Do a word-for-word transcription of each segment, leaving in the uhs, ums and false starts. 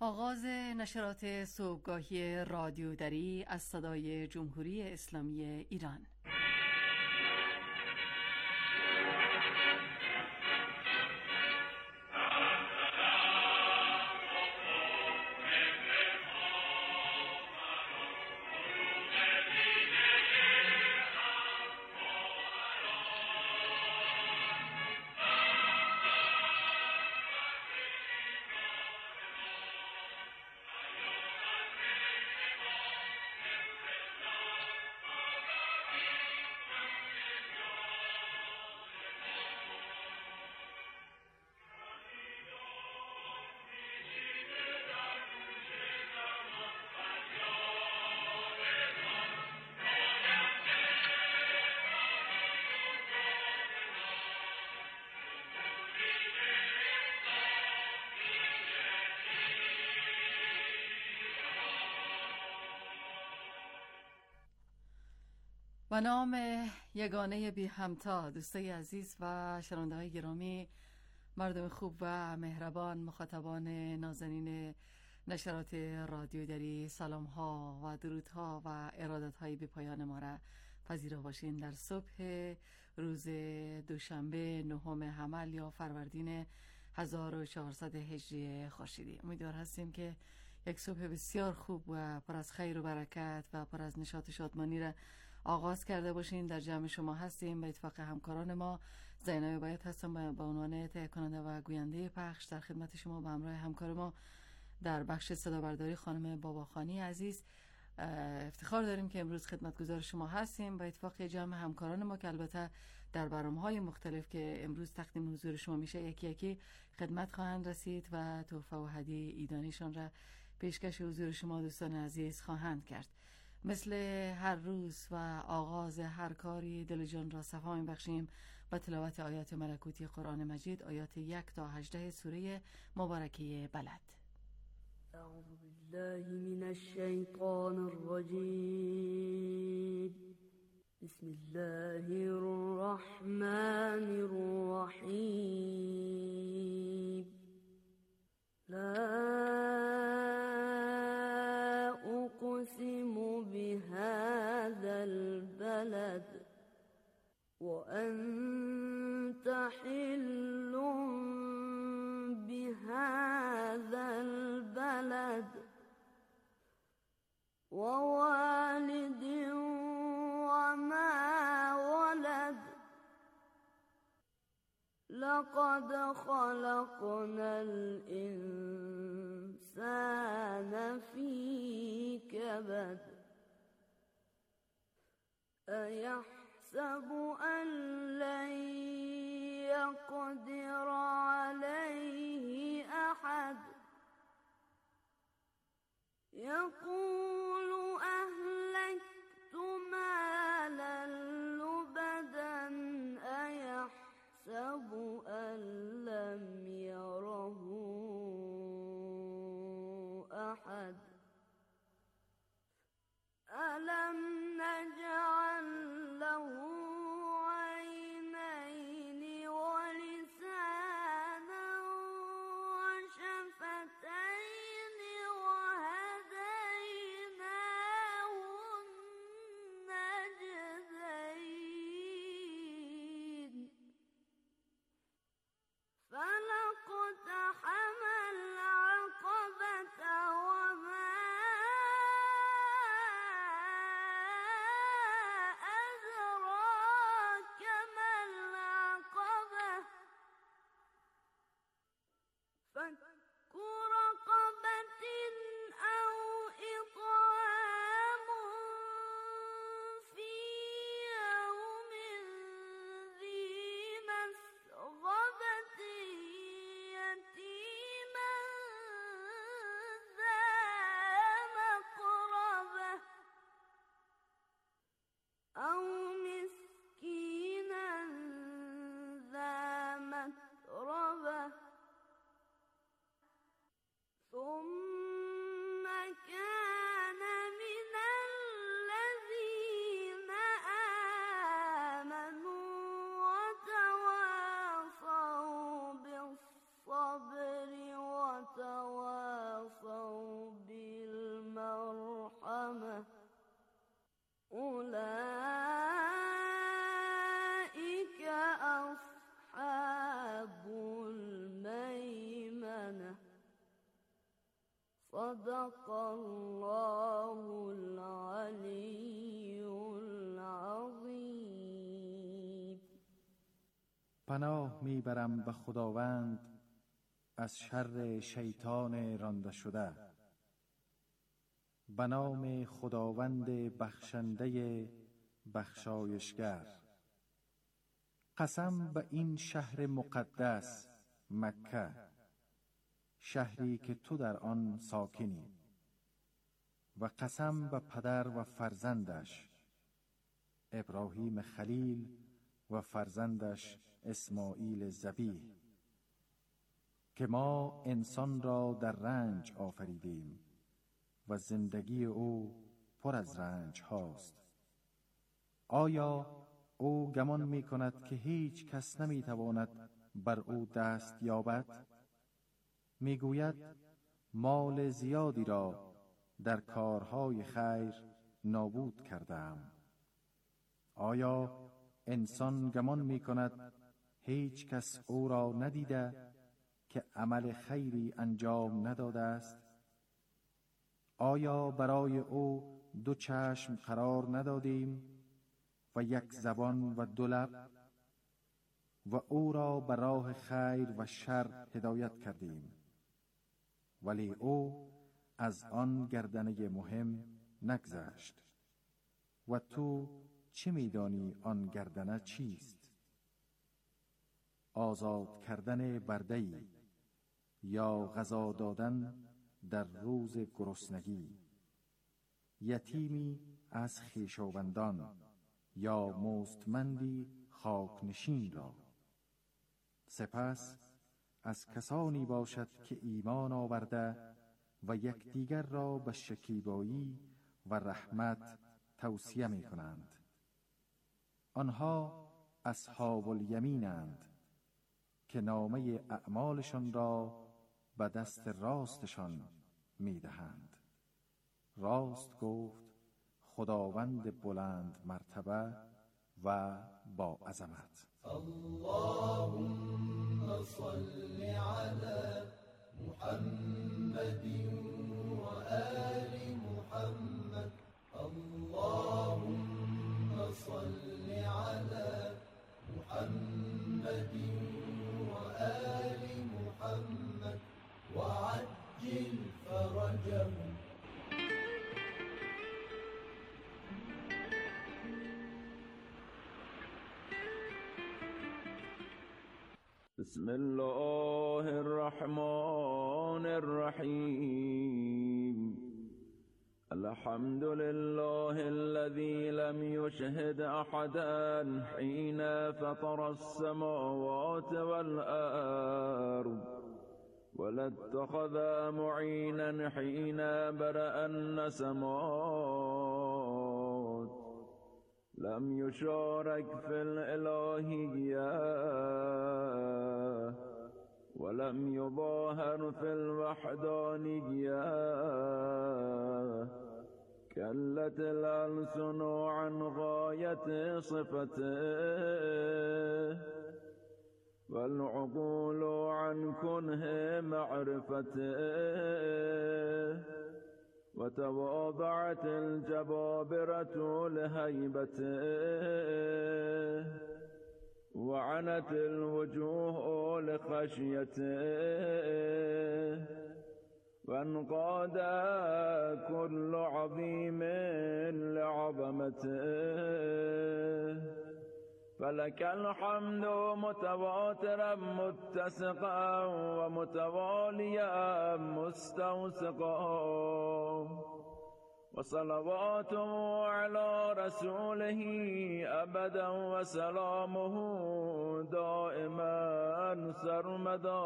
آغاز نشرات صبحگاهی رادیو دری از صدای جمهوری اسلامی ایران. و نام یگانه بی همتا، دوستای عزیز و شنونده های گرامی، مردم خوب و مهربان، مخاطبان نازنین نشرات رادیو دری، سلام ها و درود ها و ارادت های بی پایان ما را پذیرا باشین در صبح روز دوشنبه نهم حمل یا فروردین هزار و چهارصد هجری خورشیدی. امیدوار هستیم که یک صبح بسیار خوب و پر از خیر و برکت و پر از نشاط و شادمانی را آغاز کرده باشین. در جمع شما هستیم به اتفاق همکاران ما. زینب باید هستم به عنوان تهیه کننده و گوینده پخش در خدمت شما به همراه همکار ما در بخش صدا برداری خانم باباخانی عزیز. افتخار داریم که امروز خدمتگزار شما هستیم به اتفاق جمع همکاران ما که البته در برنامه‌های مختلف که امروز تقدیم حضور شما میشه یکی یکی خدمت خواهند رسید و تحفه و هدیه عیدانیشان را پیشکش حضور شما دوستان عزیز خواهند کرد. مثل هر روز و آغاز هر کاری دل جان را صفا می‌بخشیم با تلاوت آیات ملکوتی قرآن مجید، آیات یک تا هجده سوره مبارکه بلد. اعوذ بالله من الشیطان الرجیم. بسم الله الرحمن الرحیم. لا أقسم بهذا البلد وأنت حل بهذا البلد ووالد وما ولد لقد خلقنا الإنسان في كبد أيحسب أن لن يقدر عليه أحد يقول أهلكت مالا لبدا أيحسب أن لم يره أحد ألم نجعل له عينين ولسانا وشفتين وهديناه پناه میبرم به خداوند از شر شیطان رانده شده. به نام خداوند بخشنده بخشایشگر. قسم به این شهر مقدس مکه، شهری که تو در آن ساکنی. و قسم به پدر و فرزندش ابراهیم خلیل و فرزندش اسماعیل ذبیح که ما انسان را در رنج آفریدیم و زندگی او پر از رنج هاست. آیا او گمان می کند که هیچ کس نمی تواند بر او دست یابد؟ می گوید مال زیادی را در کارهای خیر نابود کردم. آیا انسان گمان می کند هیچ کس او را ندیده که عمل خیری انجام نداده است؟ آیا برای او دو چشم قرار ندادیم و یک زبان و دو لب و او را به راه خیر و شر هدایت کردیم؟ ولی او از آن گردنه مهم نگذشت. و تو چه می‌دانی آن گردنه چیست؟ آزاد کردن برده‌ای یا غذا دادن در روز گرسنگی، یتیمی از خویشاوندان یا مستمندی خاکنشین را. سپس از کسانی باشد که ایمان آورده و یکدیگر را به شکیبایی و رحمت توصیه می کنند. آنها اصحاب الیمینند که نامه اعمالشان را به دست راستشان می دهند. راست گفت خداوند بلند مرتبه و با عظمت. اللهم صل على محمد و آل محمد. اللهم صل على محمد و آل محمد وعجل فرجهم. بسم الله الرحمن الرحيم. الحمد لله الذي لم يشهد أحدا حين فطر السماوات والأرض ولا اتخذ معينا حين برأ النسمات. لم يشارك في الإلهية ولم يظاهر في الوحدانية. كلت الألسن عن غاية صفته والعقول عن كنه معرفته. وتواضعت الجبابرة لهيبته وعنت الوجوه لخشيته. وانقاد كل عظيم لعظمته. فلك الحمد متواترا متسقا ومتواليا مستوسقا. وصلواته على رسوله أبدا وسلامه دائما سرمدا.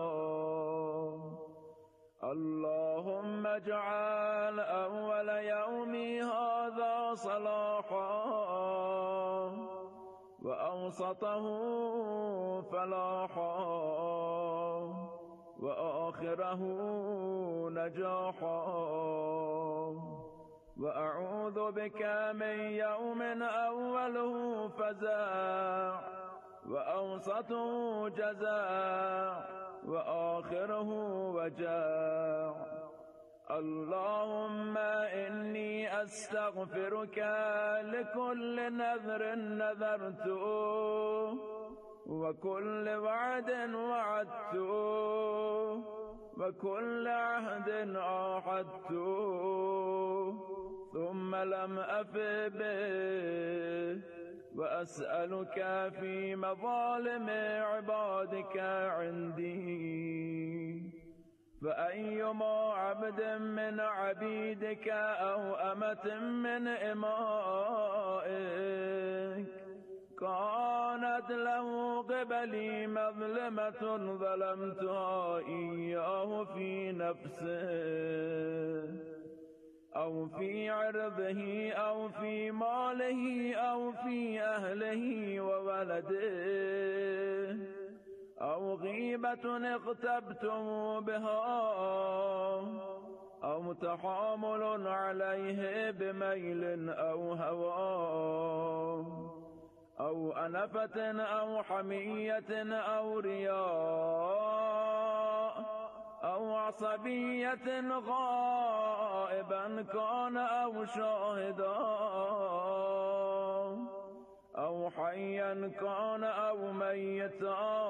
اللهم اجعل أول يومي هذا صلاحا وأوسطه فلاحا وآخره نجاحا. وأعوذ بك من يوم أوله فزاع وأوسطه جزاع وآخره وجاع. اللهم إني أستغفرك لكل نذر نذرته وكل وعد وعدته وكل عهد عاهدته ثم لم أف به وأسألك في مظالم عبادك عندي فأيما عبد من عبيدك أو أمة من إمائك كانت له قبلي مظلمة ظلمتها إياه في نفسه أو في عرضه أو في ماله أو في أهله وولده أو غيبة اغتبتم بها أو تحامل عليه بميل أو هوى أو أنفة أو حمية أو رياء أو عصبية غائبا كان أو شاهدا أو حيا كان أو ميتا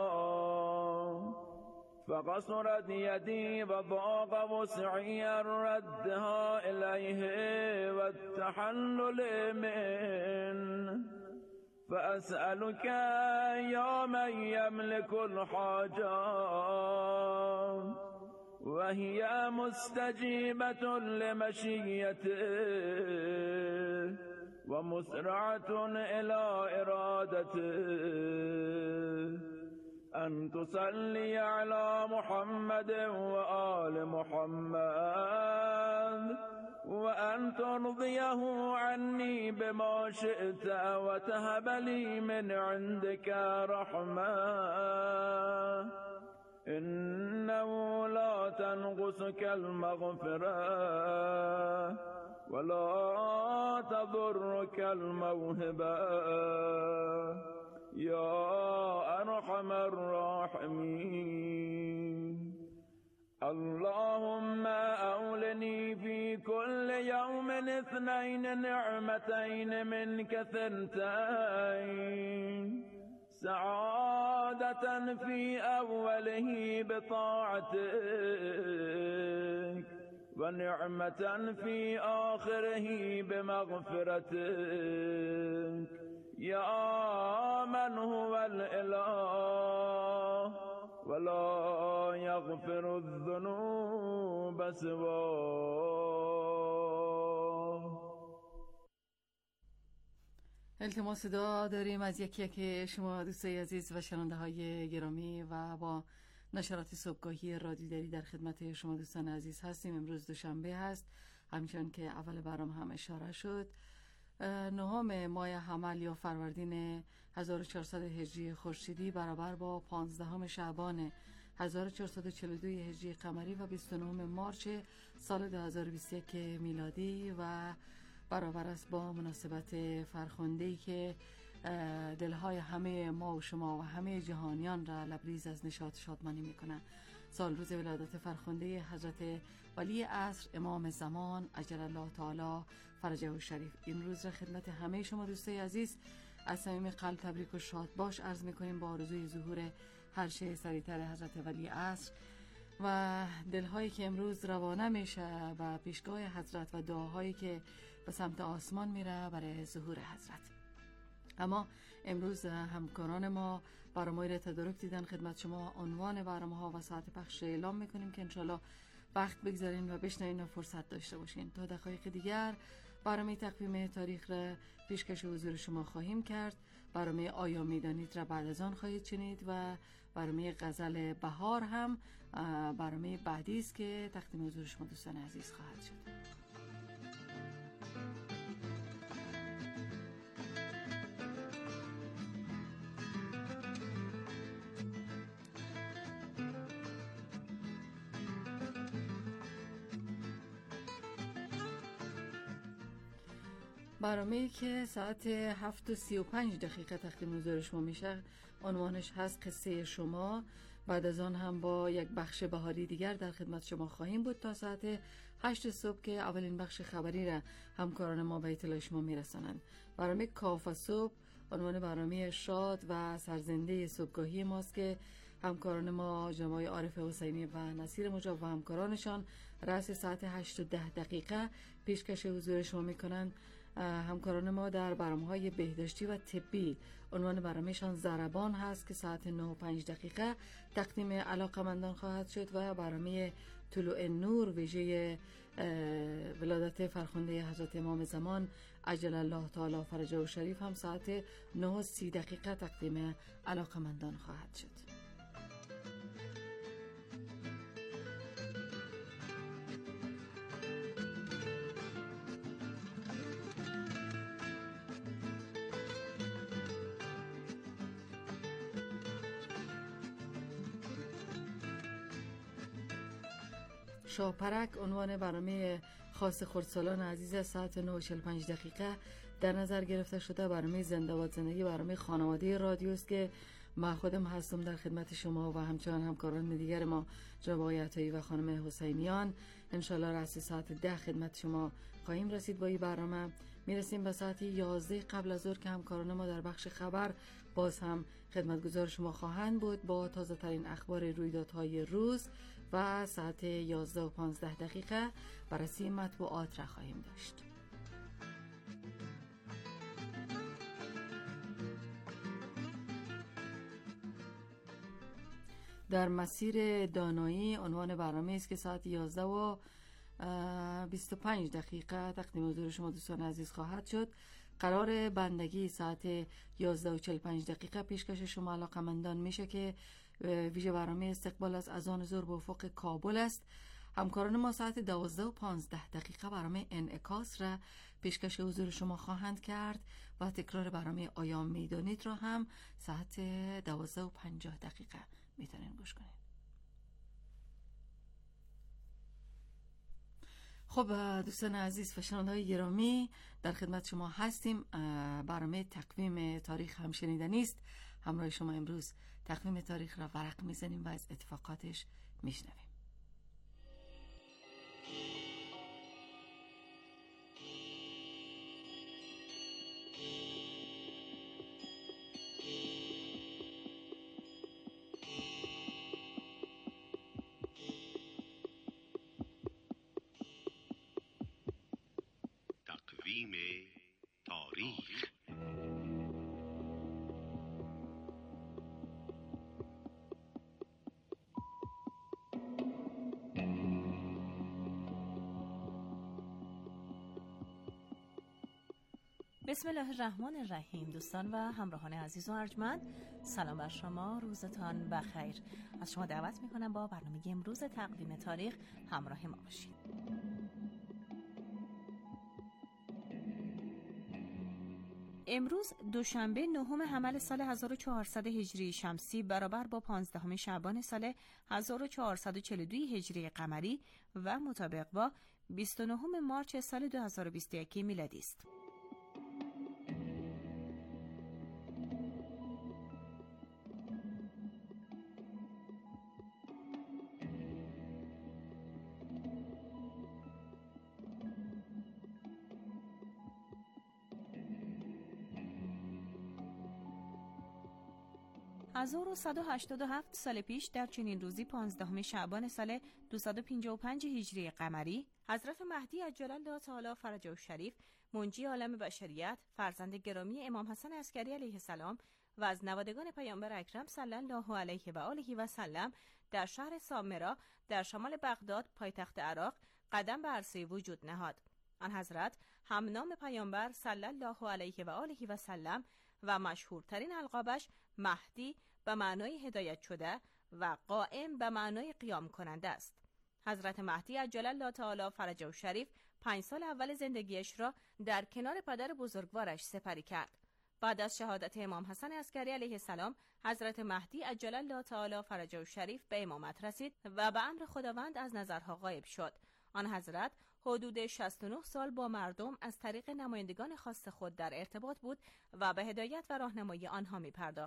فقصرت يدي وضاق وسعي ردها إليه والتحلل منه فأسألك يا من يملك الحاجات وهي مستجيبة لمشيته ومسرعة إلى إرادته أن تصلي على محمد وآل محمد وأن ترضيه عني بما شئت وتهب لي من عندك رحمة إنه لا تنقصك المغفرة ولا تضرك الموهبة يا أرحم الراحمين. اللهم أولني في كل يوم اثنين نعمتين منك ثنتين سعادة في أوله بطاعتك ونعمة في آخره بمغفرتك يا من هو الإله ولا يغفر الذنوب سواه. التماس دعا داریم از یکی یکی شما دوستای عزیز و شنونده های گرامی و با نشرات صبحگاهی رادیو دری در خدمت شما دوستان عزیز هستیم. امروز دوشنبه هست، همچنان که اول برنامه هم اشاره شد، نهم ماه حمل یا فروردین هزار و چهارصد هجری خورشیدی برابر با پانزدهم شعبان هزار و چهارصد و چهل و دو هجری قمری و بیست و نهم مارس سال دو هزار و بیست و یک میلادی و برابر است با مناسبت فرخنده‌ای که دلهای همه ما و شما و همه جهانیان را لبریز از نشاط شادمانی میکنه. سال روز ولادت فرخنده حضرت ولی عصر امام زمان عجل الله تعالی فرجه و شریف. این روز را خدمت همه شما دوستای عزیز از صمیم قلب تبریک و شاد باش عرض میکنیم با آرزوی ظهور هر شی سریعتر حضرت ولی عصر و دلهایی که امروز روانه میشه و پیشگاه حضرت و دعاهایی که به سمت آسمان میره برای ظهور حضرت. اما امروز همکاران ما برنامه‌ای را تدارک دیدن، خدمت شما عنوان برنامه‌ها و ساعت پخش اعلام میکنیم که انشالله وقت بگذارین و بشنوین و فرصت داشته باشین. تا دقایق دیگر برنامه تقویم تاریخ را پیشکش حضور شما خواهیم کرد. برنامه آیا میدانید را بعد از آن خواهید شنید و برنامه غزل بهار هم برنامه بعدی است که تقدیم حضور شما دوستان عزیز خواهد شد. برنامه‌ای که ساعت هفت و سی و پنج دقیقه تقدیم حضور شما میشه عنوانش هست قصه شما. بعد از آن هم با یک بخش بهاری دیگر در خدمت شما خواهیم بود تا ساعت هشت صبح که اولین بخش خبری را همکاران ما به اطلاع شما میرسانند. برنامه کاف صبح عنوان برنامه شاد و سرزنده صبحگاهی ماست که همکاران ما جناب عارف حسینی و نصیر مجاب و همکارانشان رأس ساعت هشت و ده دقیقه پیشکش حضور شما میکنند. همکاران ما در برنامه‌های بهداشتی و طبی عنوان برنامهشان ضربان هست که ساعت نه و پنج دقیقه تقدیم علاقمندان خواهد شد و برنامه طلوع نور ویژه ولادت فرخنده حضرت امام زمان عجل الله تعالی فرجه و شریف هم ساعت نه و سی دقیقه تقدیم علاقمندان خواهد شد. شاپرک عنوان برنامه خاص خردسالان عزیز از ساعت نه و چهل و پنج دقیقه در نظر گرفته شده. برنامه زنده باد زندگی برنامه خانواده رادیو است که ما خودم هستم در خدمت شما و همچنان همکاران دیگر ما جناب آقای عطایی و خانم حسینیان. انشالله رأس ساعت ده خدمت شما خواهیم رسید. با این برنامه میرسیم به ساعت یازده قبل از ظهر که همکاران ما در بخش خبر باز هم خدمتگزار شما خواهند بود با تازه ترین اخبار رویدادهای روز و ساعت یازده و پانزده دقیقه بررسی مطبوعات را خواهیم داشت. در مسیر دانایی عنوان برنامه است که ساعت یازده و بیست و پنج دقیقه تقدیم حضور شما دوستان عزیز خواهد شد. قرار بندگی ساعت یازده و چهل و پنج دقیقه پیشکش شما علاقمندان میشه که ویژه برنامه استقبال از اذان ظهر به افق کابل است. همکاران ما ساعت دوازده و پانزده دقیقه برنامه انعکاس را پیشکش حضور شما خواهند کرد و تکرار برنامه آیا میدانید را هم ساعت دوازده و پنجاه دقیقه میتونین گوش کنید. خب دوستان عزیز و شنونده‌های گرامی در خدمت شما هستیم. برنامه تقویم تاریخ هم شنیدنی است. همراه شما امروز تقویم تاریخ را ورق میزنیم و از اتفاقاتش میشنویم. تقویم تاریخ. بسم الله الرحمن الرحیم. دوستان و همراهان عزیز و ارجمند، سلام بر شما، روزتان بخیر. از شما دعوت میکنم با برنامه امروز تقویم تاریخ همراه ما باشید. امروز دوشنبه نهم حمل سال هزار و چهارصد هجری شمسی برابر با پانزدهم شعبان سال هزار و چهارصد و چهل و دو هجری قمری و مطابق با بیست و نهم مارس سال دو هزار و بیست و یک میلادی است. هزار و صد و هشتاد و هفت سال پیش در چنین روزی پانزدهم شعبان سال دویست و پنجاه و پنج هجری قمری حضرت مهدی عجل الله تعالی فرجه الشریف منجی عالم بشریت فرزند گرامی امام حسن عسکری علیه السلام و از نوادگان پیامبر اکرم صلی الله علیه و آله و سلم در شهر سامرا در شمال بغداد پایتخت عراق قدم به عرصه وجود نهاد. آن حضرت همنام پیامبر صلی الله علیه و آله و سلم و مشهورترین القابش مهدی به معنای هدایت شده و قائم به معنای قیام کننده است. حضرت مهدی عجل الله تعالی فرجه الشریف پنج سال اول زندگیش را در کنار پدر بزرگوارش سپری کرد. بعد از شهادت امام حسن عسکری علیه السلام حضرت مهدی عجل الله تعالی فرجه الشریف به امامت رسید و به امر خداوند از نظرها غایب شد. آن حضرت حدود شصت و نه سال با مردم از طریق نمایندگان خاص خود در ارتباط بود و به هدایت و راهنمایی آنها می پرداخت.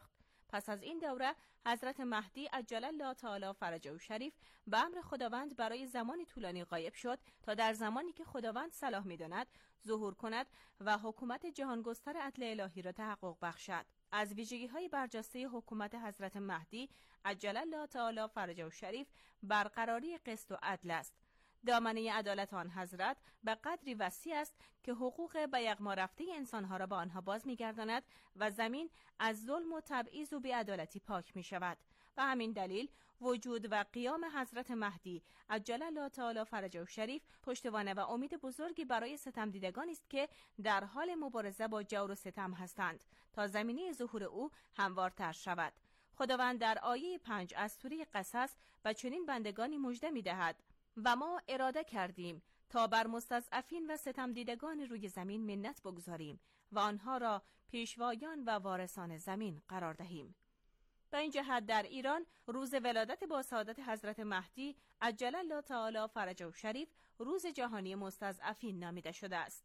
پس از این دوره حضرت مهدی عجل الله تعالی فرجه شریف به امر خداوند برای زمانی طولانی غایب شد تا در زمانی که خداوند صلاح می‌داند ظهور کند و حکومت جهانگستر عدل الهی را تحقق بخشد. از ویژگی‌های برجسته حکومت حضرت مهدی عجل الله تعالی فرجه شریف برقراری قسط و عدل است. دامنه عدالت آن حضرت به قدری وسیع است که حقوق به یغما رفته انسانها را به آنها باز می‌گرداند و زمین از ظلم و تبعیض و بی‌عدالتی پاک می‌شود. و همین دلیل وجود و قیام حضرت مهدی عجل الله تعالی فرجه شریف پشتوانه و امید بزرگی برای ستمدیدگانی است که در حال مبارزه با جور و ستم هستند تا زمینه ظهور او هموارتر شود. خداوند در آیه پنج از سوره قصص به چنین بندگانی مژده می‌دهد: و ما اراده کردیم تا بر مستضعفین و ستمدیدگان روی زمین منت بگذاریم و آنها را پیشوایان و وارثان زمین قرار دهیم. به این جهت در ایران روز ولادت با سعادت حضرت مهدی عجل الله تعالی فرجه شریف روز جهانی مستضعفین نامیده شده است.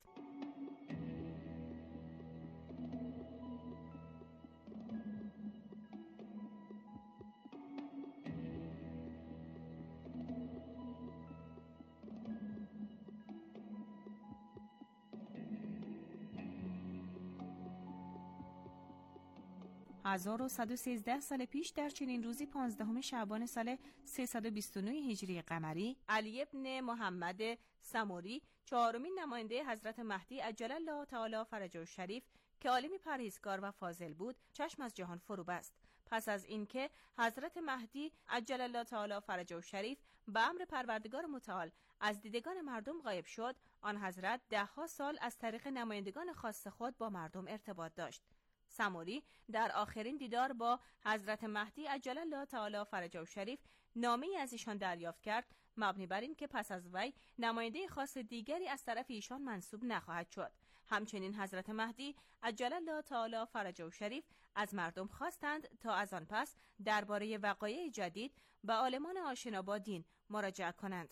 هزار و صد و سیزده سال پیش در چنین روزی پانزدهم شعبان سال سیصد و بیست و نه هجری قمری، علی ابن محمد سموری چهارمین نماینده حضرت مهدی عجل الله تعالی فرجه شریف که عالمی پرهیزگار و فاضل بود چشم از جهان فرو بست. پس از اینکه حضرت مهدی عجل الله تعالی فرجه شریف به امر پروردگار متعال از دیدگان مردم غایب شد، آن حضرت ده ها سال از طریق نمایندگان خاص خود با مردم ارتباط داشت. سموری در آخرین دیدار با حضرت مهدی عجل الله تعالی فرجه شریف نامه‌ای از ایشان دریافت کرد، مبنی بر این که پس از وی نماینده خاص دیگری از طرف ایشان منصوب نخواهد شد. همچنین حضرت مهدی عجل الله تعالی فرجه شریف از مردم خواستند تا از آن پس درباره وقایع جدید به عالمان آشنا با دین مراجعه کنند.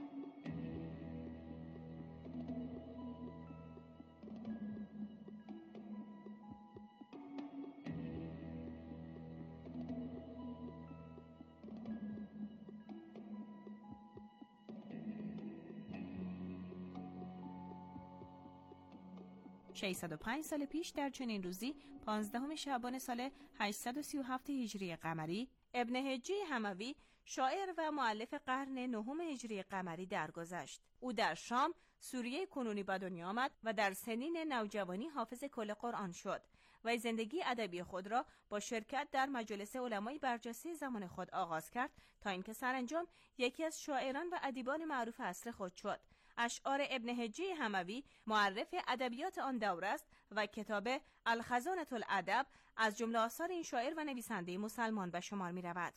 ششصد و پنج سال پیش در چنین روزی پانزدهم شعبان سال هشتصد و سی و هفت هجری قمری، ابن حجی حموی شاعر و مؤلف قرن نهم هجری قمری درگذشت. او در شام سوریه کنونی به دنیا آمد و در سنین نوجوانی حافظ کل قرآن شد و زندگی ادبی خود را با شرکت در مجالس علمای برجسته زمان خود آغاز کرد تا اینکه سرانجام یکی از شاعران و ادیبان معروف عصر خود شد. اشعار ابن حجی حموی معرف ادبیات آن دور است و کتاب الخزانة الادب از جمله آثار این شاعر و نویسنده مسلمان به شمار می رود.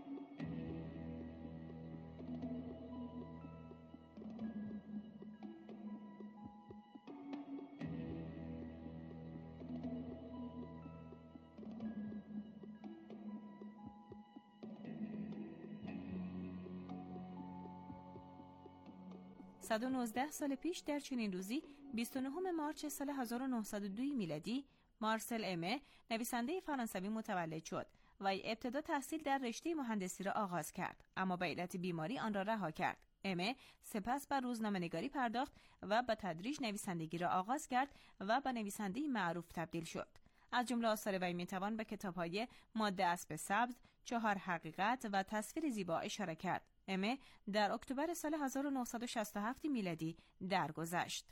صد و نوزده سال پیش در چنین روزی بیست و نهم مارس سال هزار و نهصد و دو میلادی، مارسل امه نویسنده فرانسوی متولد شد و ابتدا تحصیل در رشته مهندسی را آغاز کرد، اما به علت بیماری آن را رها کرد. امه سپس به روزنامه‌نگاری پرداخت و به تدریج نویسندگی را آغاز کرد و به نویسنده معروف تبدیل شد. از جمله آثار وی میتوان به کتاب‌های ماده اسب سبز، چهار حقیقت و تصویر زیبا اشاره کرد. امه در اکتبر سال هزار و نهصد و شصت و هفت میلادی درگذشت.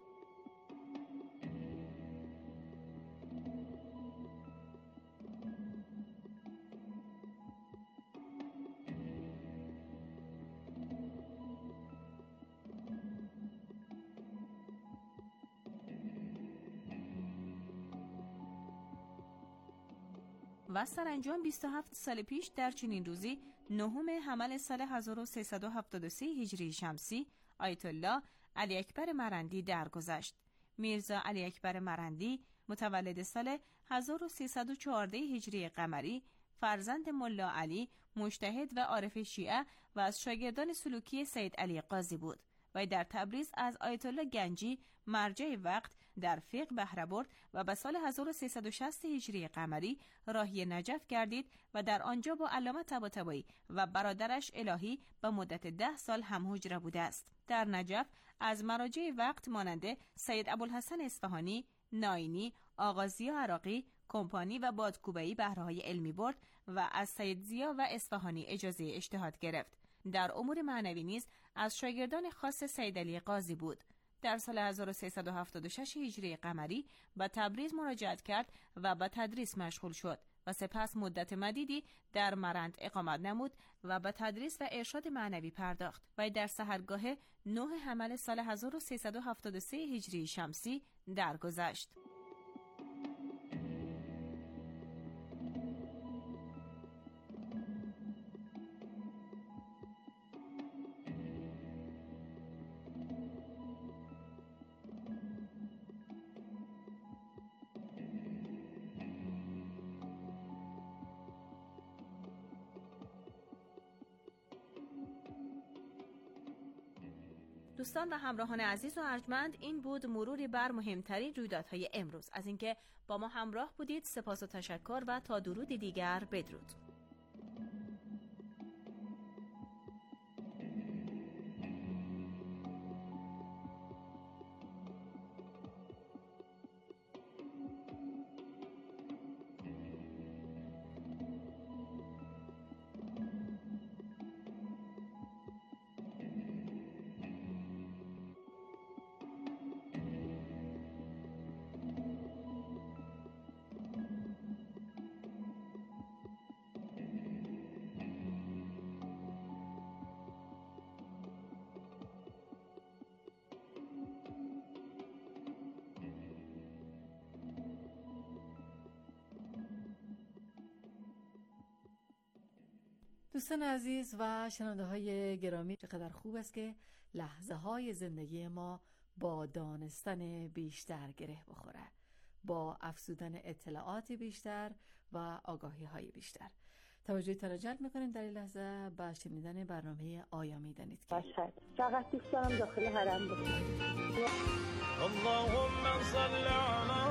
و سرانجام بیست و هفت سال پیش در چنین روزی نهم حمل سال هزار و سیصد و هفتاد و سه هجری شمسی، آیت الله علی اکبر مرندی درگذشت. میرزا علی اکبر مرندی متولد سال هزار و سیصد و چهارده هجری قمری، فرزند ملا علی مجتهد و عارف شیعه و از شاگردان سلوکی سید علی قاضی بود. و در تبریز از آیت الله گنجی مرجع وقت در فقه بهره برد و به سال هزار و سیصد و شصت هجری قمری راهی نجف گردید و در آنجا با علامه طباطبایی و برادرش الهی به مدت ده سال هم حجره بوده است. در نجف از مراجع وقت ماننده سید ابوالحسن اصفهانی، ناینی، آغازی عراقی، کمپانی و بادکوبه‌ای بهره‌های علمی برد و از سید ضیا و اصفهانی اجازه اجتهاد گرفت. در امور معنوی نیز از شاگردان خاص سید علی قاضی بود. در سال هزار و سیصد و هفتاد و شش هجری قمری به تبریز مراجعت کرد و به تدریس مشغول شد و سپس مدت مدیدی در مرند اقامت نمود و به تدریس و ارشاد معنوی پرداخت و در سحرگاه نه حمل سال هزار و سیصد و هفتاد و سه هجری شمسی درگذشت. دوستان و همراهان عزیز و ارجمند، این بود مروری بر مهمترین رویدادهای امروز. از اینکه با ما همراه بودید سپاس و تشکر و تا درودی دیگر بدرود. دوستان عزیز و شنونده های گرامی، چقدر خوب است که لحظه های زندگی ما با دانستن بیشتر گره بخوره، با افزودن اطلاعات بیشتر و آگاهی های بیشتر. توجهتان را جلب میکنیم در این لحظه به شنیدن برنامه آیا میدانید که باشد. فقط دوست دارم داخل حرم باشم. اللهم صل علی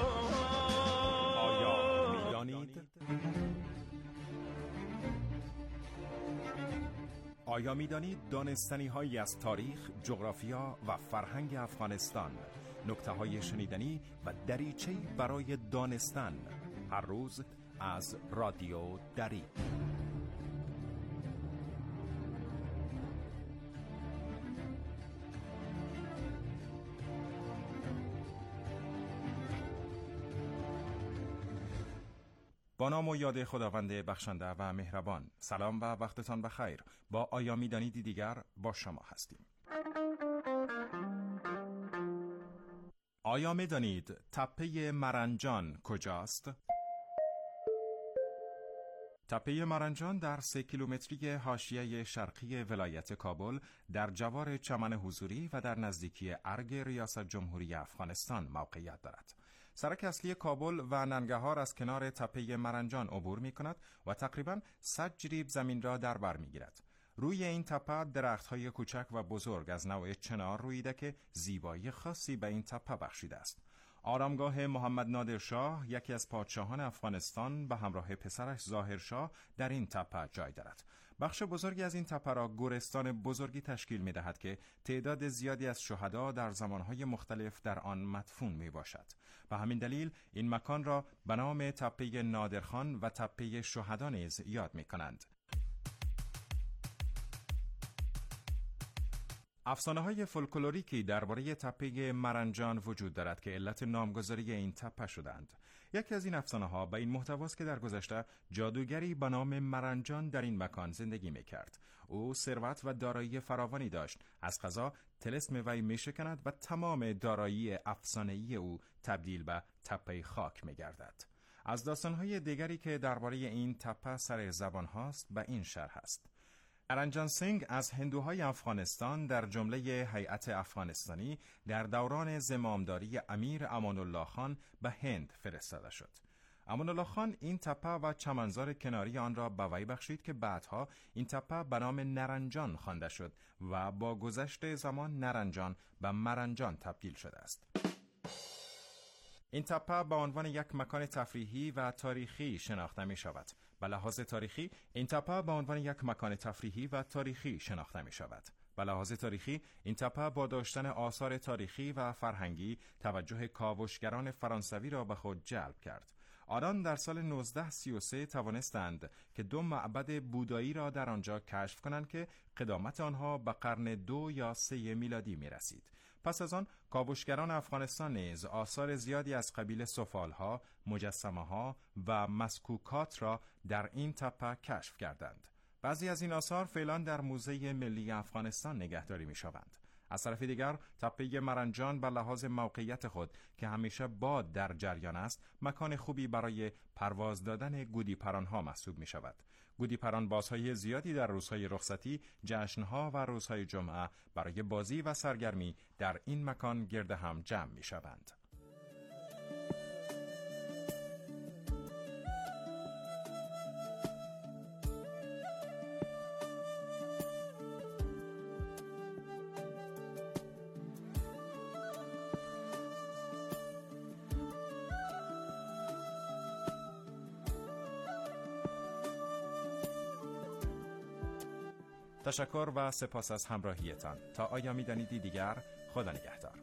آیا میدانید؟ آیا میدانید دانستنی هایی از تاریخ، جغرافیا و فرهنگ افغانستان، نکته های شنیدنی و دریچه‌ای برای دانستن، هر روز از رادیو دری. با نام و یاد خداوند بخشنده و مهربان. سلام و وقتتان بخیر. با آیا میدانید دیگر با شما هستیم. آیا میدانید تپه مرنجان کجاست؟ تپه مرنجان در سه کیلومتری حاشیه شرقی ولایت کابل در جوار چمن حضوری و در نزدیکی ارگ ریاست جمهوری افغانستان موقعیت دارد. سرک اصلی کابل و ننگهار از کنار تپه مرنجان عبور می کند و تقریباً صد جریب زمین را در بر می گیرد. روی این تپه درخت‌های کوچک و بزرگ از نوع چنار رویده که زیبایی خاصی به این تپه بخشیده است. آرامگاه محمد نادر شاه، یکی از پادشاهان افغانستان، به همراه پسرش ظاهر شاه در این تپه جای دارد. بخش بزرگی از این تپه را گورستان بزرگی تشکیل می دهد که تعداد زیادی از شهدا در زمانهای مختلف در آن مدفون می باشد. به همین دلیل این مکان را به نام تپه نادرخان و تپه شهدا نیز یاد می کنند. افسانه‌های فولکلوریکی درباره تپه مرنجان وجود دارد که علت نامگذاری این تپه شدند. یکی از این افسانه‌ها به این محتواست که در گذشته جادوگری به نام مرنجان در این مکان زندگی می‌کرد. او ثروت و دارایی فراوانی داشت. از قضا طلسم وی می‌شکند و تمام دارایی افسانه‌ای او تبدیل به تپه خاک می‌گردد. از داستان‌های دیگری که درباره این تپه سر زبان هاست به این شرح است: نرنجان سینگ از هندوهای افغانستان در جمله هیئت افغانستانی در دوران زمامداری امیر امان الله خان به هند فرستاده شد. امان الله خان این تپه و چمنزار کناری آن را به وی بخشید که بعدها این تپه به نام نرنجان خوانده شد و با گذشت زمان نرنجان به مرنجان تبدیل شده است. این تپه به عنوان یک مکان تفریحی و تاریخی شناخته می شود. به لحاظ تاریخی این تپه به عنوان یک مکان تفریحی و تاریخی شناخته می شود. به لحاظ تاریخی این تپه با داشتن آثار تاریخی و فرهنگی توجه کاوشگران فرانسوی را به خود جلب کرد. آنان در سال نوزده سی و سه توانستند که دو معبد بودایی را در آنجا کشف کنند که قدامت آنها به قرن دو یا سه میلادی می رسید. پس از آن کاوشگران افغانستان نیز آثار زیادی از قبیل سفالها، مجسمه‌ها و مسکوکات را در این تپه کشف کردند. بعضی از این آثار فعلا در موزه ملی افغانستان نگهداری می شوند. از طرف دیگر تپه مرنجان به لحاظ موقعیت خود که همیشه باد در جریان است، مکان خوبی برای پرواز دادن گودی پرانها محسوب می شود. گودی پران بازهای زیادی در روزهای رخصتی، جشنها و روزهای جمعه برای بازی و سرگرمی در این مکان گرد هم جمع می شوند. تشکر و سپاس از همراهیتان. تا آیامی دانیدی دیگر، خدا نگهدار.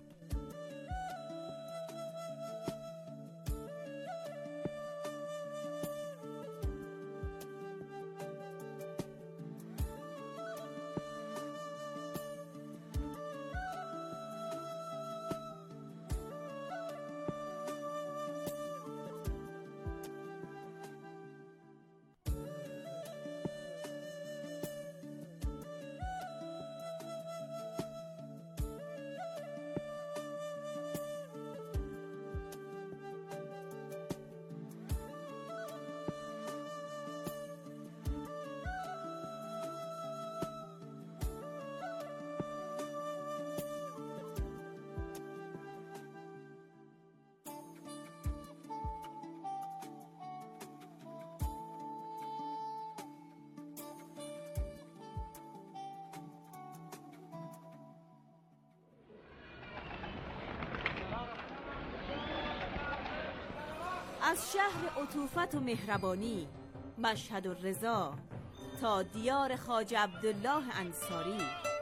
از شهر عطوفت و مهربانی، مشهد و رضا، تا دیار خواجه عبدالله انصاری،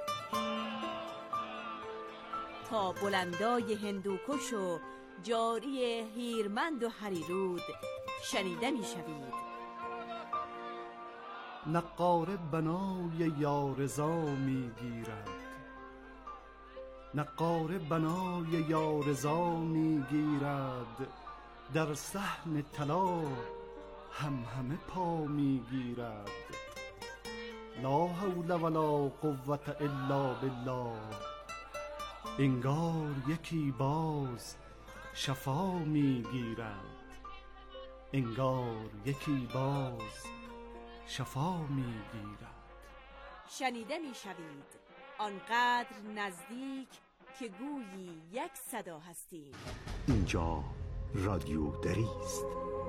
تا بلندای هندوکش و جاری هیرمند و هریرود شنیده می شوید. نقاره بنای یارضا می گیرد، نقاره بنای یارضا می گیرد، در صحن طلا هم همه پا می گیرد. لا حول ولا قوة الا بالله، انگار یکی باز شفا می گیرد، انگار یکی باز شفا می گیرد. شنیده می شوید آنقدر نزدیک که گویی یک صدا هستیم. اینجا رادیو دری است.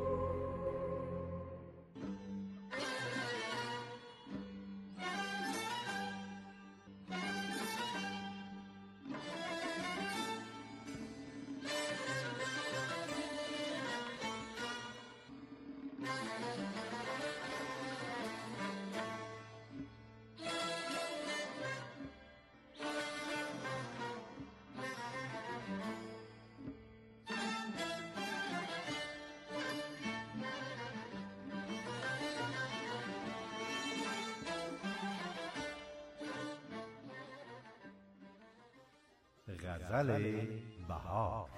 غزل بهار.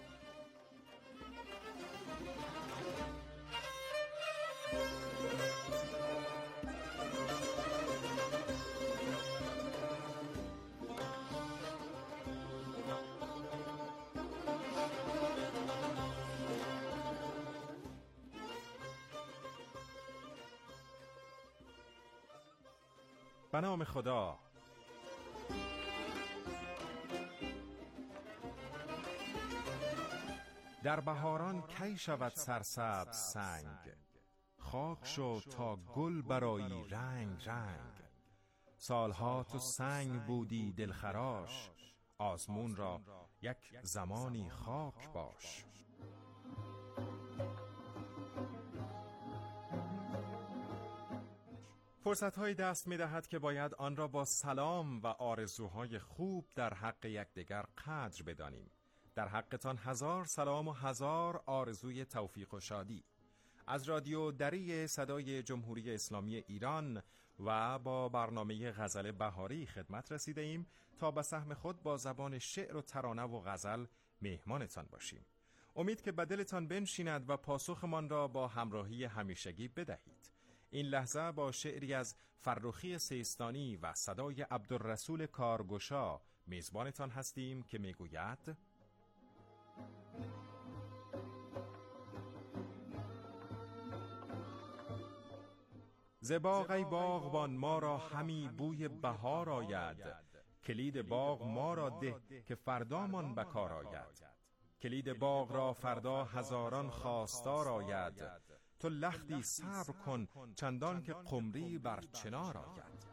به نام خدا. در بهاران کی شود سرسبز سنگ، خاک شو تا گل برایی رنگ رنگ. سالها تو سنگ بودی دلخراش، آزمون را یک زمانی خاک باش. فرصت‌های دست می‌دهد که باید آن را با سلام و آرزوهای خوب در حق یکدیگر قدر بدانیم. در حقتان هزار سلام و هزار آرزوی توفیق و شادی. از رادیو دری صدای جمهوری اسلامی ایران و با برنامه غزل بهاری خدمت رسیده ایم تا به سهم خود با زبان شعر و ترانه و غزل مهمانتان باشیم. امید که بدلتان بنشیند و پاسخمان را با همراهی همیشگی بدهید. این لحظه با شعری از فرخی سیستانی و صدای عبدالرسول کارگشا میزبانتان هستیم که میگوید: ز باغ ای باغبان ما را همی بوی بهار آید، کلید باغ ما را ده که فردامان به کار آید. کلید باغ را فردا هزاران خواستار آید، تو لختی صبر کن چندان که قمری بر چنار آید.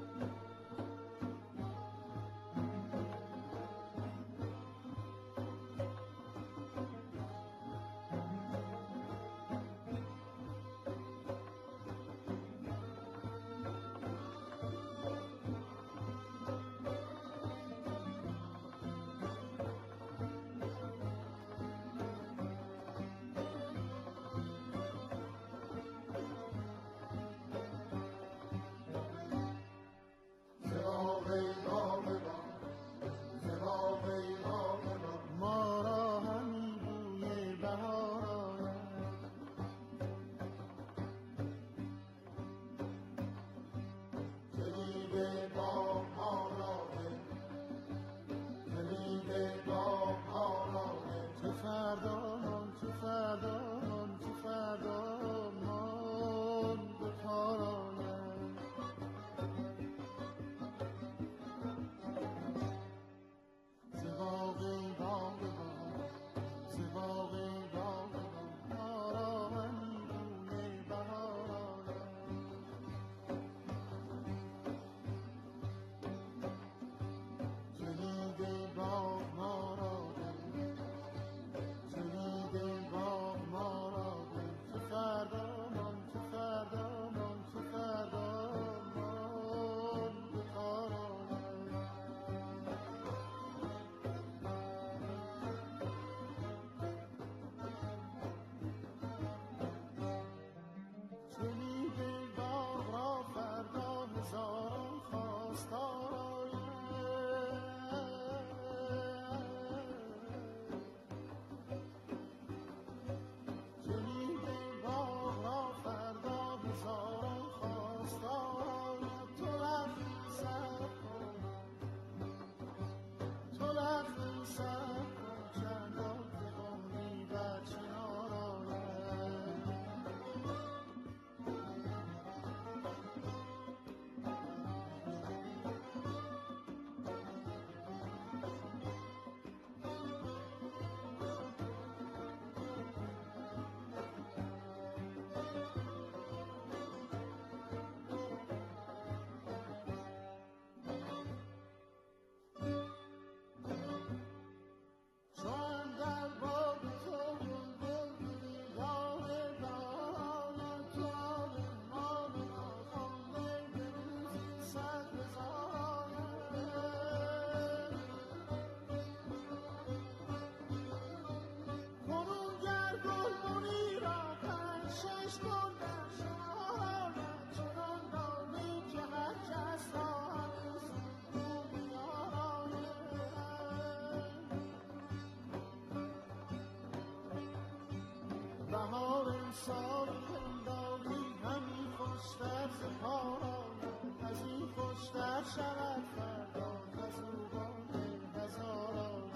بهار سال پنداری همی خوشتر ز پاران، از این خوشتر شود فردا از اوبان هزاران.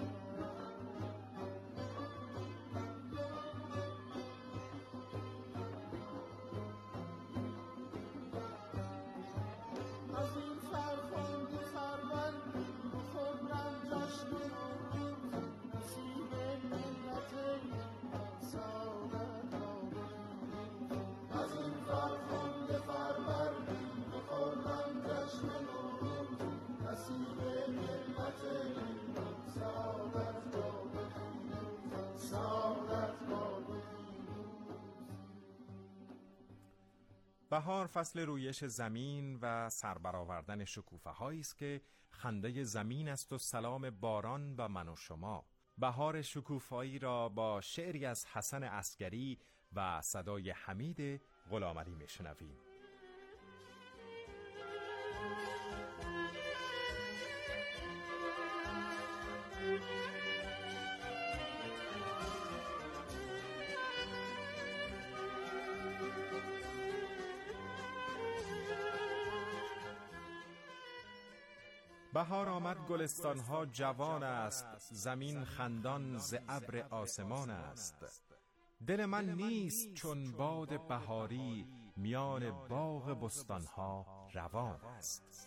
از این فرخنده فروردین بخورم جشن و نصیب ملت بهار فصل رویش زمین و سربرآوردن شکوفه‌هایی است که خنده زمین است و سلام باران و من و شما. بهار شکوفایی را با شعری از حسن عسگری و صدای حمید غلامعلی میشنویم. بهار آمد گلستانها جوان است، زمین خندان ز ابر آسمان است. دل من نیست چون باد بهاری، میان باغ بستانها روان است.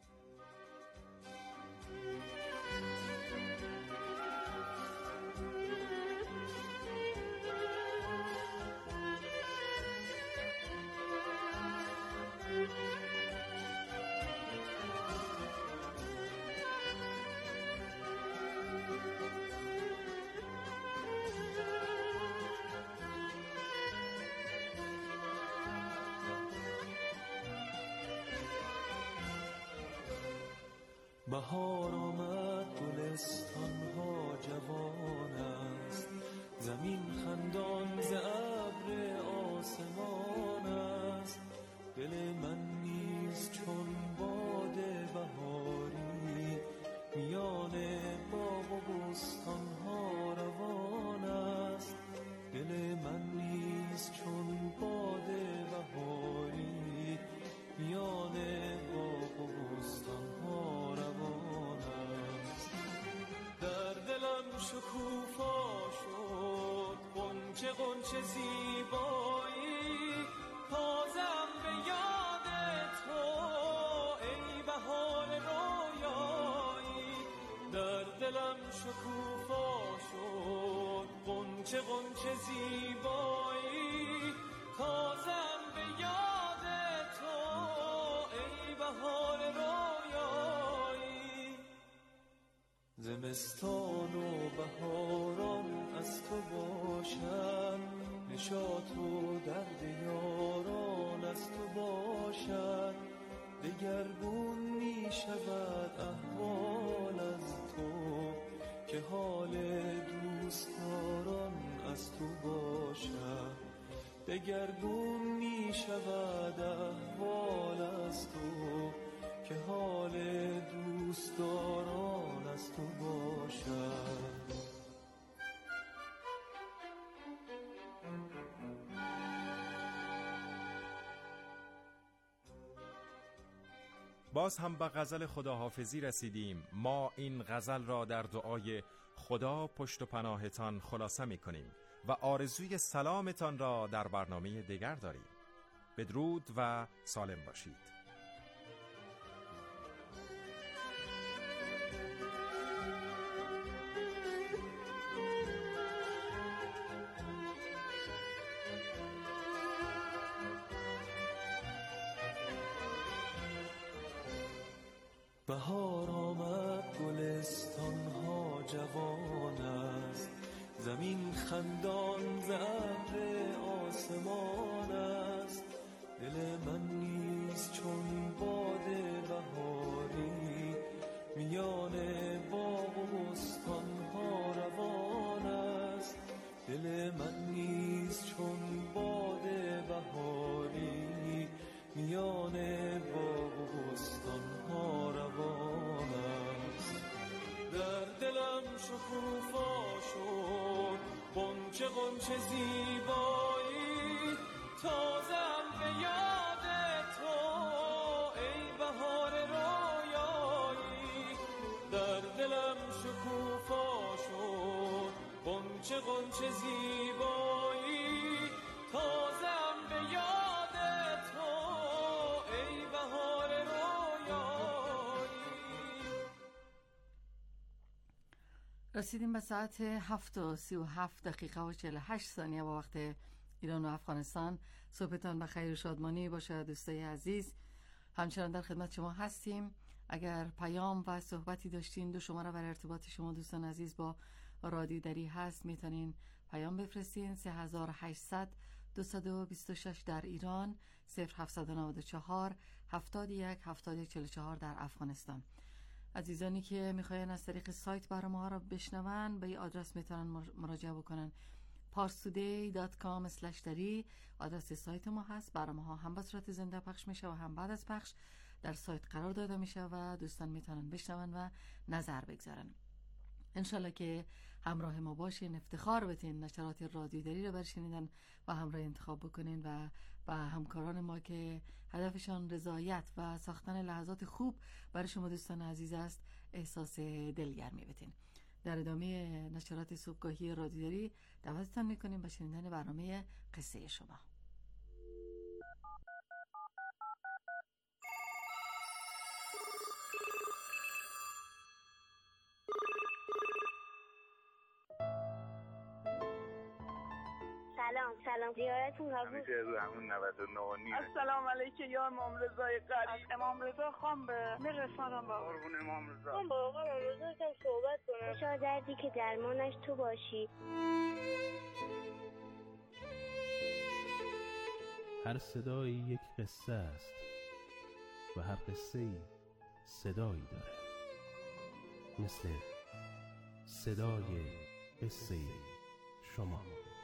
بهار آمد گلستان ها جوان است، زمین خندان ز ابر آسمان است. دل من نیز چون باد بهاری، میان باغ و بستان ها روان است. دل من نیز چون باد بهاری، میان باغ و بستان ها روان است. در دلم شکوفا شد غنچه غنچه زیبایی، تازم به یاد تو ای بهار رویایی. در دلم شکوفا شد غنچه غنچه زیبایی، تازم به یاد تو ای بهار رویایی. زمستان و بهاران از تو باشن، نشاط و درد یاران از تو باشد. دگرگون می شود احوال از تو، که حال دوستداران از تو باشد. دگرگون می شود احوال از تو، که حال دوستداران از تو باشد. باز هم به غزل خداحافظی رسیدیم. ما این غزل را در دعای خدا پشت و پناهتان خلاصه می کنیم و آرزوی سلامتان را در برنامه دیگر داریم. بدرود و سالم باشید. بهار آمد گلستان ها جوان است، زمین خندان ز ابر آسمان است. دل من نیز چون باد بهاری، میان باغ و بستان ها روان است. دل من نیز چون باد بهاری، میان باغ و بستان ها روان است. در دلم شکوفا شد غنچه غنچه زیبایی، تازم به یاد تو ای بهار رویایی. در دلم شکوفا شد غنچه غنچه زیبایی، تازم به یاد تو ای بهار رویایی. رسیدیم به ساعت هفت و سی و هفت دقیقه و چهل و هشت ثانیه با وقت ایران و افغانستان. صبحتان بخیر و شادمانی باشه دوستای عزیز. همچنان در خدمت شما هستیم. اگر پیام و صحبتی داشتین، دو شماره برای ارتباط شما دوستان عزیز با رادیو دری هست، میتونین پیام بفرستین. سه هزار و هشتصد دویست و بیست و شش در ایران، صفر هفتصد و نود و چهار هفتاد و یک هفتاد و یک چهل و چهار در افغانستان. عزیزانی که میخواین از طریق سایت برنامه ها رو بشنون به این آدرس میتونن مراجعه بکنن. parstoday dot com slash dari آدرس سایت ما هست. برنامه ها هم به صورت زنده پخش میشه و هم بعد از پخش در سایت قرار داده میشه و دوستان میتونن بشنون و نظر بگذارن. انشالله که همراه ما باشین، افتخار بتین نشرات رادیو دری رو برشنیدن و همراه انتخاب بکنین و با همکاران ما که هدفشان رضایت و ساختن لحظات خوب برای شما دوستان عزیز است احساس دلگرمی بتین. در ادامه نشرات صبحگاهی رادیو دری دعوتتان میکنیم به شنیدن برنامه قصه شما. سلام سلام زیارتون قبول. همیشه رو همون نود و نه و نیم. السلام علیکم یا امام رضای قریب. امام رضا خان به میرسانم با قربون امام رضا. من با آقا رضا که صحبت کنم. شاد دردی که درمانش تو باشی. هر صدایی یک قصه است و هر قصه‌ای صدایی داره، مثل صدای قصه شما.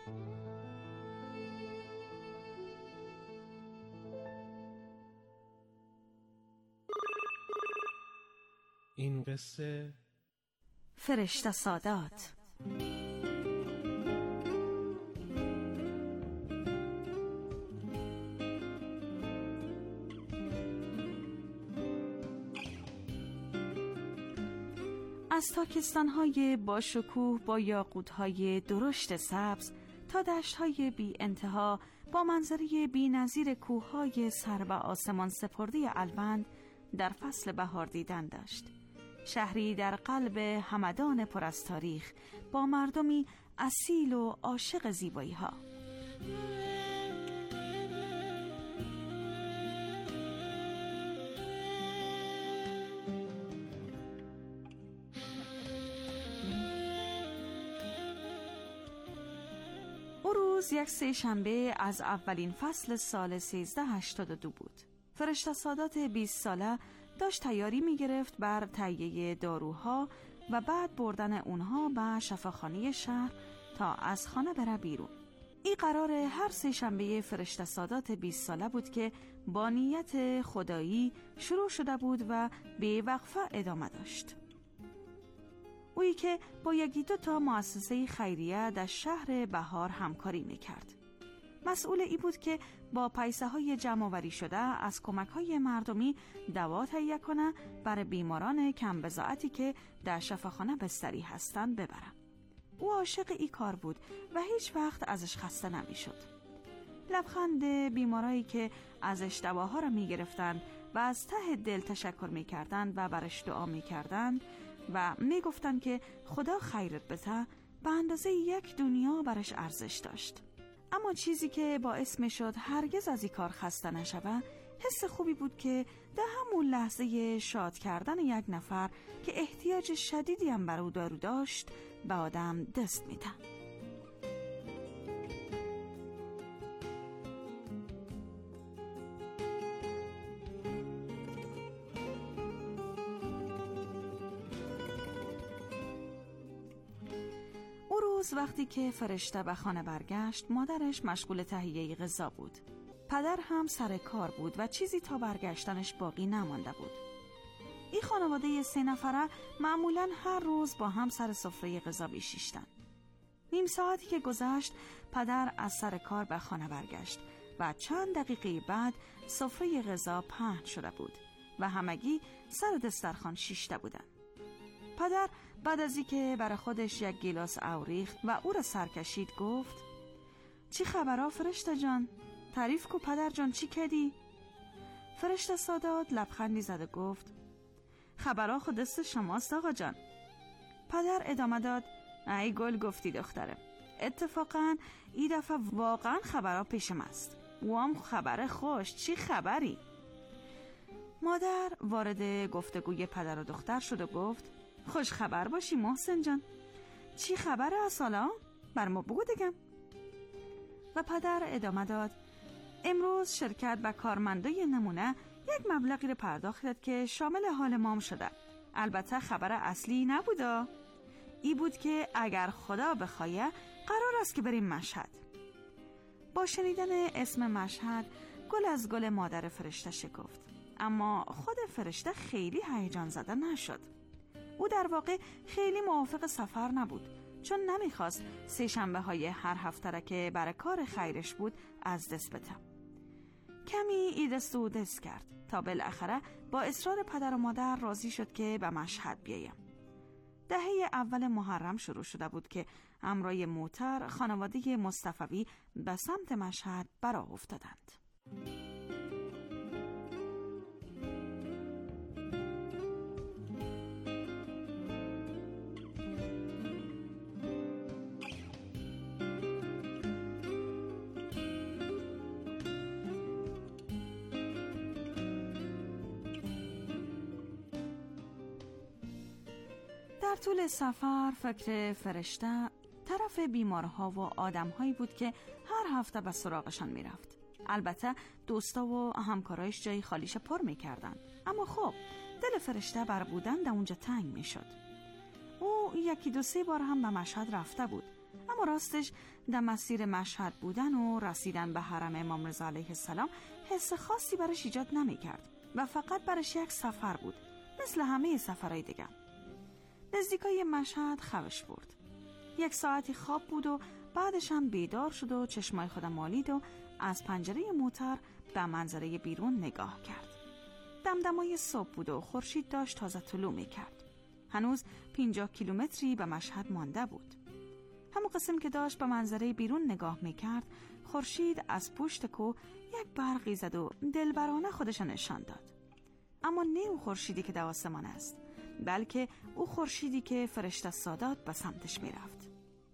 این قصه فرشته سادات. از تاکستان‌های با شکوه با یاقوت‌های درشت سبز تا دشت‌های بی انتها با منظره بی‌نظیر کوه‌های سر و آسمان سپرده الوند در فصل بهار دیدن داشت. شهری در قلب همدان پر از تاریخ با مردمی اصیل و عاشق زیبایی‌ها. روز یک سه شنبه از اولین فصل سال سیزده هشتاد و دو بود. فرشته سادات بیست ساله داشت تیاری می گرفت بر تهیه داروها و بعد بردن اونها به شفاخانه شهر تا از خانه بره بیرون. این قرار هر سه شنبه فرشته سادات بیست ساله بود که با نیت خدایی شروع شده بود و به وقفه ادامه داشت. اویی که با یکی دو تا مؤسسه خیریه در شهر بهار همکاری میکرد. مسئول ای بود که با پیسه های جمع آوری شده از کمک های مردمی دوا تهیه کنه برای بیماران کم بضاعتی که در شفاخانه بستری هستن ببرن. او عاشق ای کار بود و هیچ وقت ازش خسته نمیشد. لبخند بیمارایی که ازش دواها را میگرفتن و از ته دل تشکر میکردن و برش دعا میکردن و میگفتن که خدا خیرت بده، به اندازه یک دنیا برش ارزش داشت. اما چیزی که باعث میشد هرگز از این کار خسته نشوه حس خوبی بود که در همون لحظه شاد کردن یک نفر که احتیاج شدیدی هم بر او دارو داشت به آدم دست میده. وقتی که فرشته به خانه برگشت، مادرش مشغول تهیه غذا بود. پدر هم سر کار بود و چیزی تا برگشتنش باقی نمانده بود. این خانواده سه نفره معمولاً هر روز با هم سر سفره غذا می‌شیشتند. نیم ساعتی که گذشت، پدر از سر کار به خانه برگشت و چند دقیقه بعد سفره غذا پهن شده بود و همگی سر دسترخوان شیشته بودند. پدر بعد از اینکه برای خودش یک گیلاس آوریخت و او را سر کشید گفت: چی خبرها فرشته جان؟ تعریف کو پدر جان، چی کردی؟ فرشته سادات لبخندی زد و گفت: خبرها خود دست شماست آقا جان. پدر ادامه داد: ای گل گفتی دخترم، اتفاقا این دفعه واقعا خبرها پیشم است. وام خبر خوش، چی خبری؟ مادر وارد گفتگوی پدر و دختر شد و گفت: خوش خبر باشی محسن جان. چی خبره اصالا؟ بر ما بگو دیگم. و پدر ادامه داد: امروز شرکت و کارمندای نمونه یک مبلغی رو پرداخت کرد که شامل حال مام شده. البته خبر اصلی نبوده. ای بود که اگر خدا بخواه قرار است که بریم مشهد. با شنیدن اسم مشهد گل از گل مادر فرشته شکفت، اما خود فرشته خیلی هیجان زده نشد. او در واقع خیلی موافق سفر نبود، چون نمیخواست سه شنبه های هر هفته را که برای کار خیرش بود از دست بده. کمی ای دست و دست کرد تا بالاخره با اصرار پدر و مادر راضی شد که به مشهد بیایم. دهه اول محرم شروع شده بود که همراه موتر خانواده مصطفوی به سمت مشهد براه افتادند. در طول سفر فکر فرشته طرف بیمارها و آدمهایی بود که هر هفته به سراغشان میرفت. البته دوستا و همکارایش جای خالیش پر میکردن، اما خب دل فرشته بر بودن در اونجا تنگ میشد. او یکی دو سه بار هم به مشهد رفته بود، اما راستش در مسیر مشهد بودن و رسیدن به حرم امام رضا علیه السلام حس خاصی برش ایجاد نمیکرد و فقط برش یک سفر بود، مثل همه سفرهای دیگه. نزدیکای مشهد خوش برد. یک ساعتی خواب بود و بعدش هم بیدار شد و چشمای خودم مالید و از پنجره موتر به منظره بیرون نگاه کرد. دمدمای صبح بود و خورشید داشت تازه طلوع می کرد. هنوز پنجاه کیلومتری به مشهد مانده بود. همون قسم که داشت به منظره بیرون نگاه می کرد، خورشید از پشت کوه یک برقی زد و دلبرانه خودش نشان داد. اما نه او خورشیدی که در آسمان است، بلکه او خورشیدی که فرشته سادات به سمتش می رفت.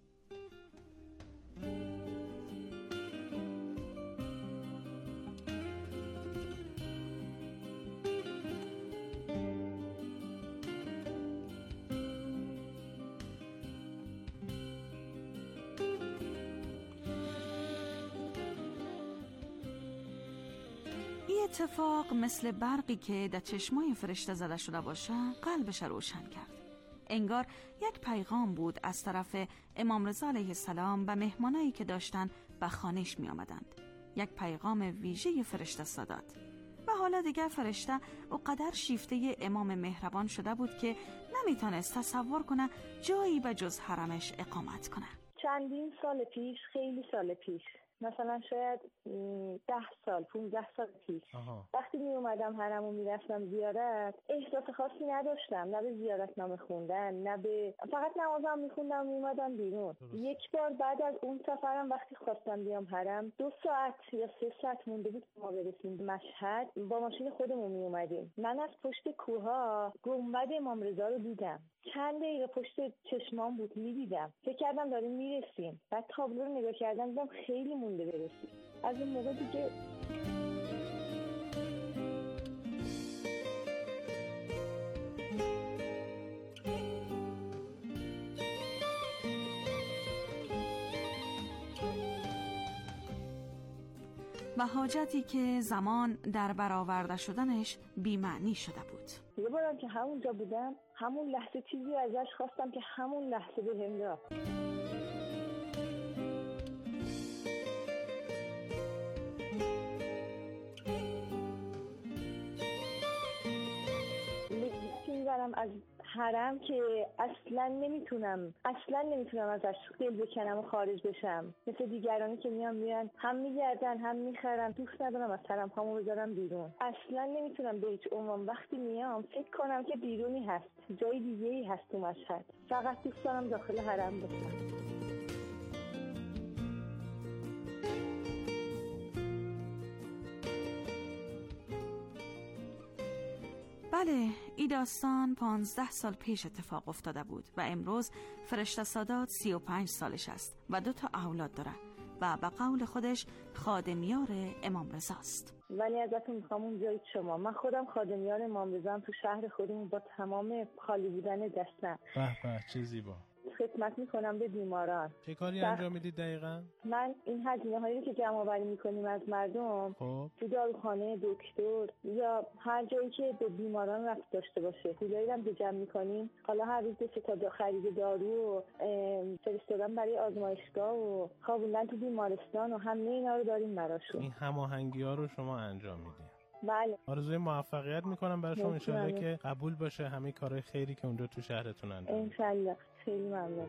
اتفاق مثل برقی که در چشمای فرشته زده شده باشه قلبش روشن کرد. انگار یک پیغام بود از طرف امام رضا علیه السلام به مهمانایی که داشتن به خانهش می آمدند. یک پیغام ویژه فرشته سادات. و حالا دیگر فرشته اونقدر شیفته امام مهربان شده بود که نمیتونست تصور کنه جایی به جز حرمش اقامت کنه. چندین سال پیش، خیلی سال پیش، مثلا شاید ده سال پونزده سال پیش آها. وقتی می اومدم حرم و میرفتم زیارت، احساس خاصی نداشتم، نه به زیارت نامه خوندن، نه به فقط نمازم میخوندم و میومدم بیرون. درست. یک بار بعد از اون سفرم وقتی خواستم بیام حرم، دو ساعت یا سه ساعت مونده بود که ما برسیم مشهد. با ماشین خودمون می اومدیم. من از پشت کوها گنبد امام رضا رو دیدم. چند دقیقه پشت چشمام بود، میدیدم. فکر کردم داریم میرسیم. بعد تابلو رو نگاه کردم، دیدم خیلی مونده برسیم. از اون موقع دیگه و حاجتی که زمان در برآورده شدنش بی‌معنی شده بود. یه بارم که همونجا بودم، همون لحظه چیزی ازش خواستم که همون لحظه بهم داد. میبرم از حرم که اصلا نمیتونم اصلا نمیتونم ازش دل بکنم و خارج بشم، مثل دیگرانی که میان میرن هم میگردن هم میخرن. دوست ندارم از حرم پامو بذارم بیرون، اصلا نمیتونم به هیچ عنوان. وقتی میام فکر کنم که بیرونی هست، جای دیگه‌ای هست تو مشهد. فقط دوست دارم داخل حرم باشم. بله، این داستان پانزده سال پیش اتفاق افتاده بود و امروز فرشته سادات سی و پنج سالش است و دو تا اولاد داره و به قول خودش خادمیار امام رضا است. ولی ازتون میخوام اونجای شما، من خودم خادمیار امام رضا تو شهر خودمون با تمام خالی بودن دستم. به به چه زیبا. خدمت میکنم به بیماران. چه کاری در... انجام میدید دقیقاً؟ من این هزینه هایی که جمع آوری میکنیم از مردم خب تو داروخانه، دکتر یا هر جایی که به بیماران رفت داشته باشه پولایی هم که جمع میکنیم، حالا هر روز دو تا خرید دارو و فرستادن برای آزمایشگاه و خوابوندن تو بیمارستان و همه اینا رو داریم براشون. این هماهنگی ها رو شما انجام میدید؟ بله. آرزوی موفقیت میکنم برای شما، انشالله که قبول باشه همه کارهای خیری که اونجا تو شهرتون انجام میدید. انشالله. خیلی ممنون.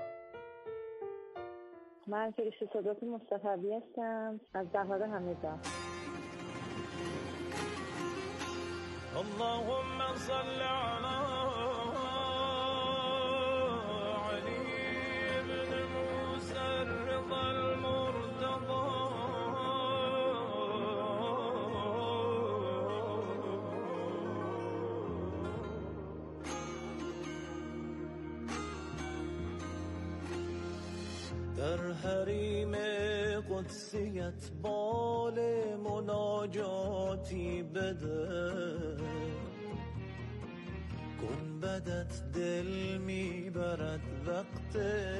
من فرشته صدات مصطفی هستم از بهار همدان. اللهم صل علی علی ابن موسی الرضا المرتضی. در حریم قدسیت بال مناجاتی بده، گنبدت دل میبرد وقت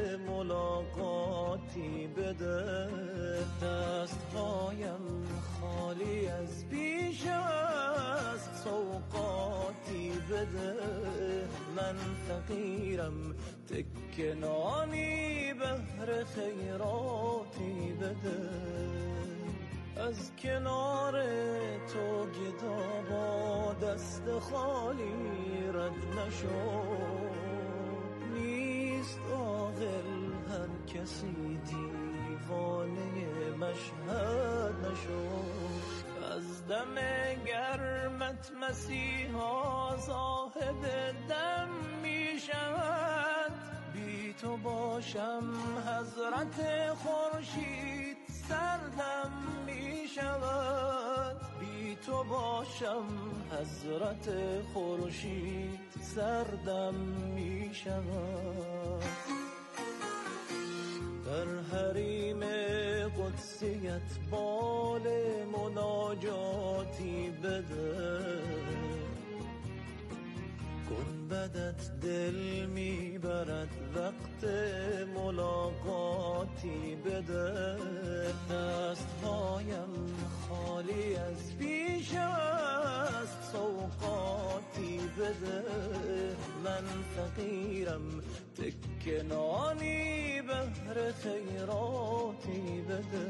ملاقاتی بده. دستهایم خالی از بیش است سوقاتی بده. من فقیرم تکه نانی بهر خیراتی بده. از کنار تو گدا با دست خالی رد نشو. نیست عاقل هر کسی دیوانه مشهد نشو. از دم گرمت مسیحا صاحب دم می شود. بی تو باشم حضرت خورشید سردم می شود. بی تو باشم حضرت خورشید سردم می شود. در حریم قدسیت بال مناجاتی بده، گنبدت دل میبرد وقت ملاقاتی بده. دستهایم خالی از بیش است سوقاتی بده. من فقیرم تکه نانی بهر خیراتی بده.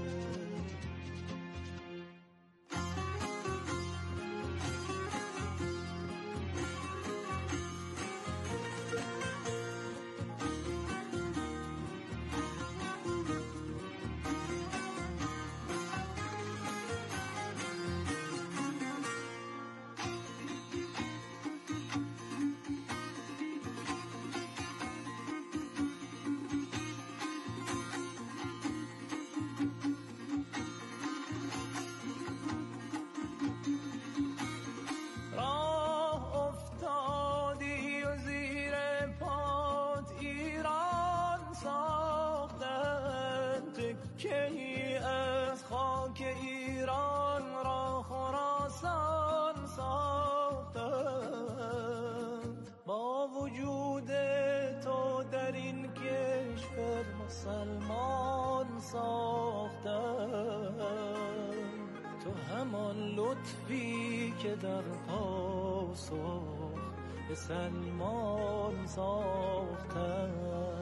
مسلمان ساختن تو همان لطفی که در پاسخ به سلمان ساختن.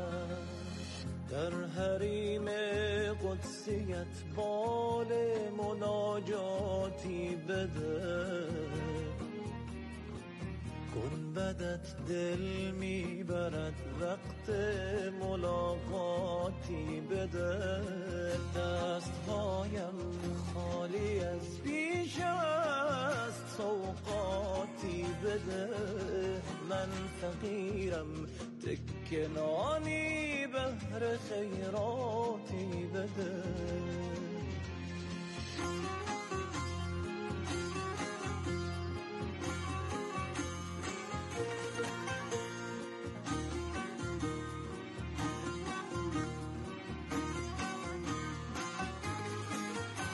در حریم قدسیت بال مناجاتی بده، گنبدت دل میبرد وقت ملاقاتی بده. دستهایم خالی از بیش است سوقاتی بده. من فقیرم تکه نانی بهر خیر